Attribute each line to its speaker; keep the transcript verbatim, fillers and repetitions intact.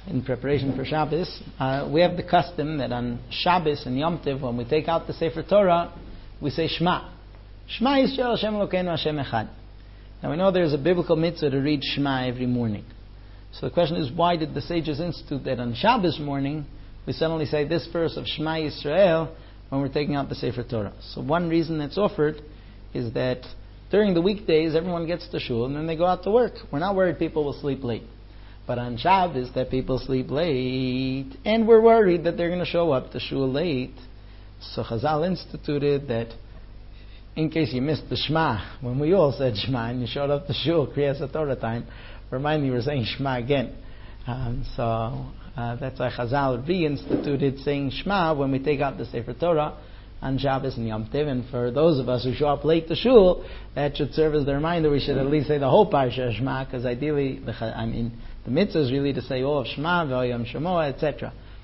Speaker 1: in preparation for Shabbos, uh, we have the custom that on Shabbos and Yom Tov, when we take out the Sefer Torah, we say Shema. Shema Yisrael Hashem Elokeinu Hashem Echad. Now we know there's a biblical mitzvah to read Shema every morning. So the question is, why did the sages institute that on Shabbos morning we suddenly say this verse of Shema Yisrael when we're taking out the Sefer Torah? So one reason that's offered is that during the weekdays everyone gets to shul and then they go out to work. We're not worried people will sleep late. But on Shabbos that people sleep late, and we're worried that they're going to show up to shul late. So Chazal instituted that in case you missed the Shema, when we all said Shema and you showed up to shul, Kriyas Torah time, remind you we're saying Shema again. Um, so uh, that's why Chazal reinstituted saying Shema when we take out the Sefer Torah on Shabbos and Yom Tov. And for those of us who show up late to shul, that should serve as the reminder we should at least say the whole parsha Shema, because ideally, the, I mean, the mitzvah is really to say all of Shema, V'Yom Shemoah, et cetera.